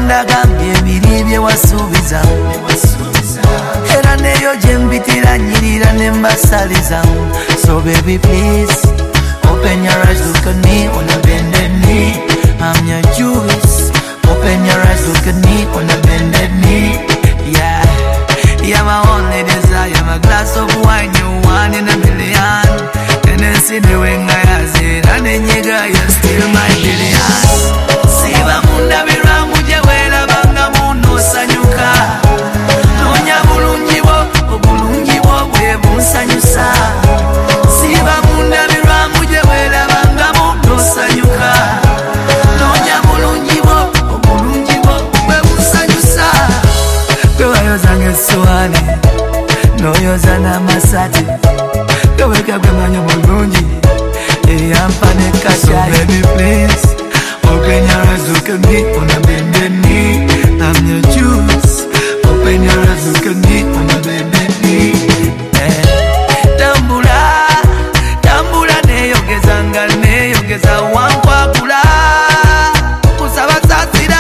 Katonda gambye ebiri bye wasuubiza era neyo gye mpitira nnyirira ne mbasaliza. So baby please open your eyes, look at me on a bended knee. I'm your juice. Open your eyes, look at me on a bended knee. Yeah, you're my only desire, my glass of wine, you one in a million. And then see the wing I has it, and then you got, you're still my billion. Siva munda biramu jewela banga muno sanyuka. Nonya bulungiwo, obulungiwo bwe bunsanyusa. Siva munda biramu jewela banga muno sanyuka. Nonya bulungiwo, obulungiwo bwe bunsanyusa. Gwe wayoza ng'essowaani, n'oyoza n'amasati. Gwe weka gwe manyi bulungi, eyampa ne kashayi. So baby please open your eyes, look at me on a bended knee. I'm your juice. Open your eyes, look at me on a bended knee. Tambula, tambula neyogeza nga neyogeza wankwakula kusaba sasira.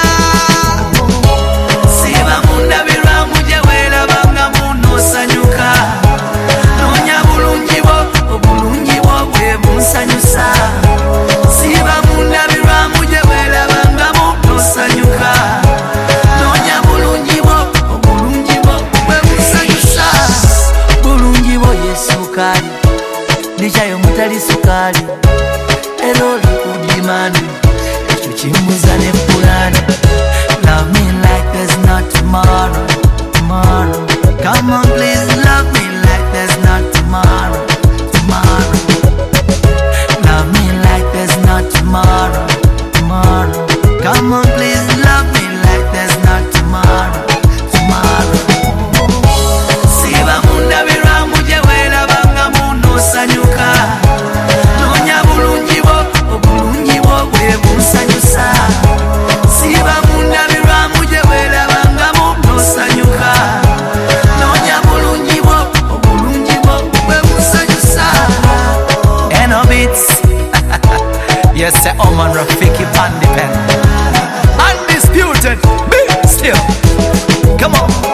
Siba munda biramu gye weerabanga muno sanyuka. Nonya bulungiwo, obulungiwo bwe bunsanyusa. Siba munda biramu gye weerabanga muno sanyuka. Nonya bulungiwo, obulungiwo bwe bunsanyusa. Bulungiwo ye sukali, ndikyayo mutali sukali. Era oli ku dimandi, ekyo kimbuza ne pulani. Love me like there's not tomorrow, tomorrow. Come on please love me like there's not tomorrow, tomorrow. Love me like there's not tomorrow, tomorrow. Come on please love me like there's not tomorrow, tomorrow. Siba munda biramu gye weerabanga muno sanyuka. Nonya bulungiwo, obulungiwo bwe bunsanyusa. Siba munda biramu gye weerabanga muno sanyuka. Nonya bulungiwo, obulungiwo bwe bunsanyusa. Eno beats. Yes, say Oman Rafiki Pandi Pen. Undisputed, big still. Come on.